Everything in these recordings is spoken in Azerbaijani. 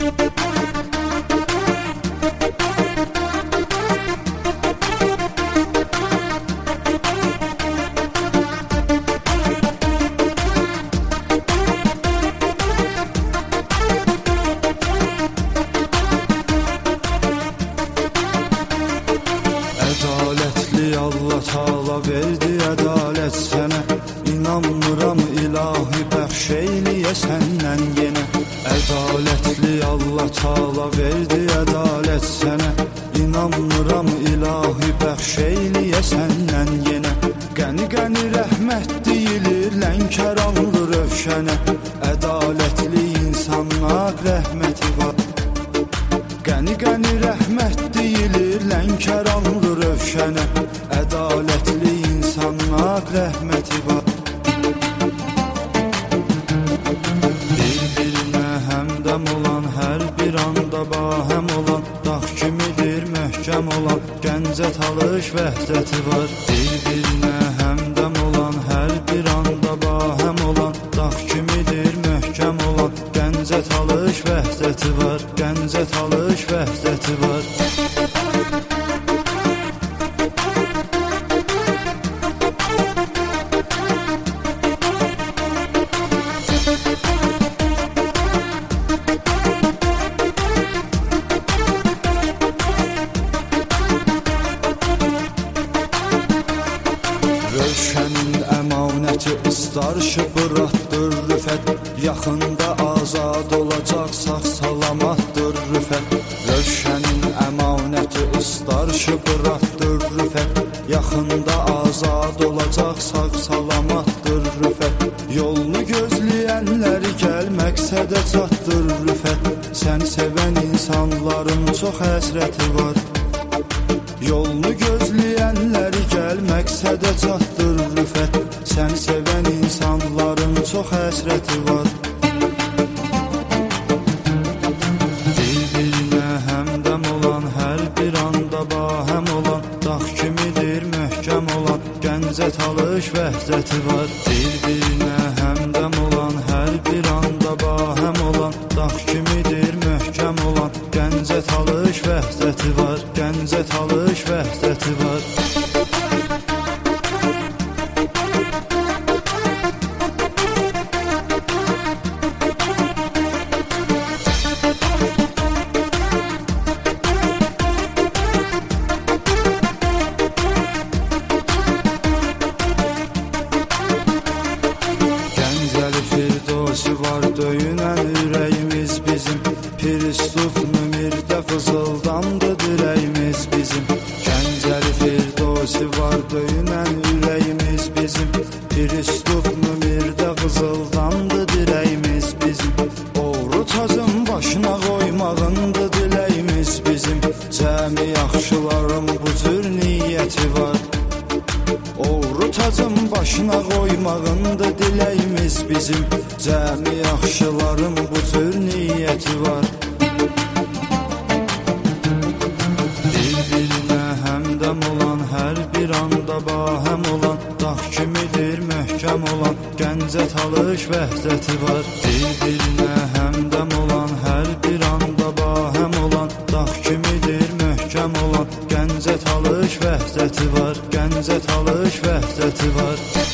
Ədalətli Allah Taala verdi ədalət sənə, İnanmıram ilahi bəxş eyliyə səndən yenə. Ədalətli Allah Taala verdi ədalət sənə, İnanmıram ilahi bəxş eyliyə səndən yenə. Qəni qəni rəhmət deyilir Lənkəranlı Rövşənə, ədalətli insanlar rəhməti var. Qəni qəni rəhmət deyilir Lənkəranlı Rövşənə, ədalətli insanlar rəhməti var. Bir-birinə həmdəm olan, hər bir anda bahəm olan, dağ kimidir möhkəm olan, Gəncə Talış vəhdəti var. Bir-birinə həmdəm olan, hər bir anda bahəm olan, dağ kimidir möhkəm olan, Gəncə Talış vəhdəti var. Gəncə Talış vəhdəti var. Rövşənin əmanəti ıstarşı bıratdır rüfət, yaxında azad olacaq sağ salamatdır rüfət. Rövşənin əmanəti ıstarşı bıratdır rüfət, yaxında azad olacaq sağ salamatdır rüfət. Yolunu gözləyənləri gəl məqsədə çatdır rüfət, sən sevən insanların çox həsrəti var. Yolunu gözləyənləri gəl məqsədə çatdır rüfət, sən sevən insanların çox həsrəti var. Bir-birinə həmdəm olan, hər bir anda bahəm olan, dağ kimidir möhkəm olan, Gəncə Talış vəhdəti var. Bir-birinə həmdəm olan, hər bir anda bahəm olan, dağ kimidir möhkəm olan, Gəncə Talış vəhdəti var. Gəncə Talış vəhdəti var. Gəncəli Firdovsi var döyünən ürəyimiz bizim, Piristuf Mümirdə Qızıldandı dirəyimiz bizim. Gəncəli Firdovsi var döyünən ürəyimiz bizim, Piristuf Mümirdə Qızıldandı dirəyimiz bizim. Oğru tacın başına qoymağındı diləyimiz bizim, cəmi yaxşıların bu cür niyyəti var. Oğru tacın başına qoymağındı diləyimiz bizim, cəmi yaxşıların bu cür niyyəti var. Bir-birinə həmdəm olan, hər bir anda bahəm olan, dağ kimidir möhkəm olan, Gəncə Talış vəhdəti var. Bir-birinə həmdəm olan, hər bir anda bahəm olan, dağ kimidir möhkəm olan, Gəncə Talış vəhdəti var. Gəncə Talış vəhdəti var.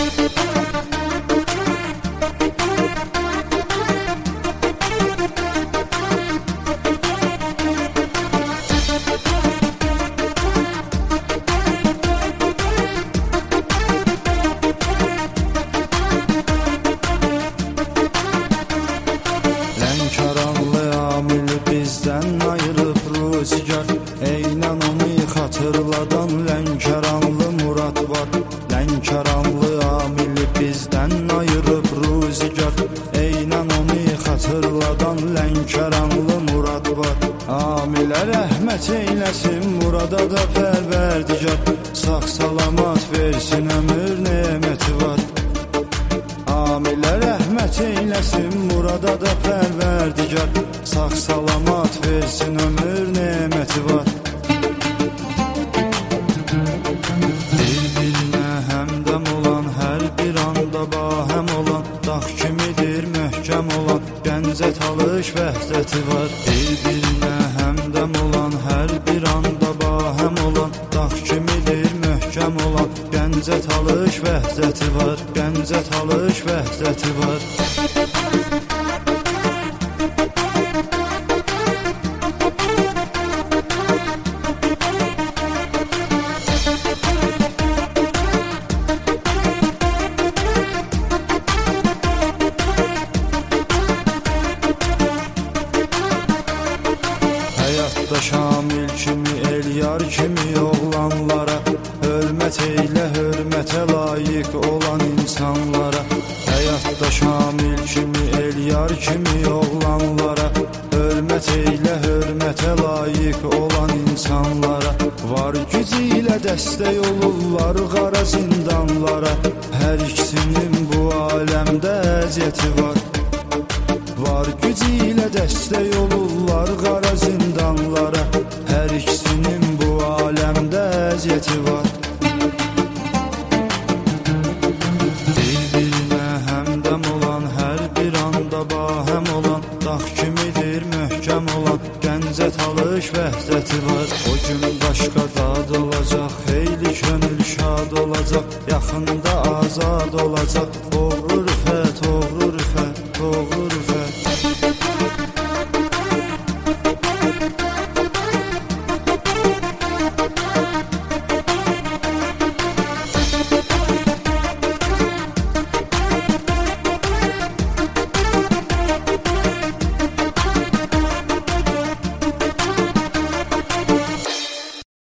Lənkəranlı amil bizdən ayırıb ruzigar, eynən onu xatırladan Lənkəranlı Murad var. Lənkəranlı amil bizdən ayırıb ruzigar, eynən onu xatırladan Lənkəranlı Murad var. Amilə rəhmət eyləsin, Murada da pərverdigar, sağ salamat versin, ömür neməti var. Amilə rəhmət eyləsin, Murada da pərverdigar, sağ salamat versin, ömür neməti var. Bir-birinə həmdəm olan, hər bir anda bahəm olan, dağ kimidir möhkəm olan, Gəncə Talış talış vəhdəti var. Bir-birinə həmdəm olan, hər bir anda bahəm olan, dağ kimidir möhkəm olan, Gəncə talış vəhdəti var, Gəncə talış vəhdəti var. Həyatda Şamil kimi, Eliyar kimi oğlanlara, hörmət eylə, hörmətə layiq olan insanlara. Həyatda Şamil kimi, Eliyar kimi oğlanlara, hörmət eylə, hörmətə layiq olan insanlara. Var gücü ilə dəstək olurlar qara zindanlara, hər ikisinin bu aləmdə əziyyəti var. Var gücü ilə dəstək olurlar qara zindanlara, hər ikisinin bu aləmdə əziyyəti var. Bir-birinə həmdəm olan, hər bir anda bahəm olan, dağ kimidir möhkəm olan, Gəncə talış vəhdəti var. O gün başqa dad olacaq, xeyli könül şad olacaq, yaxında azad olacaq, oğrur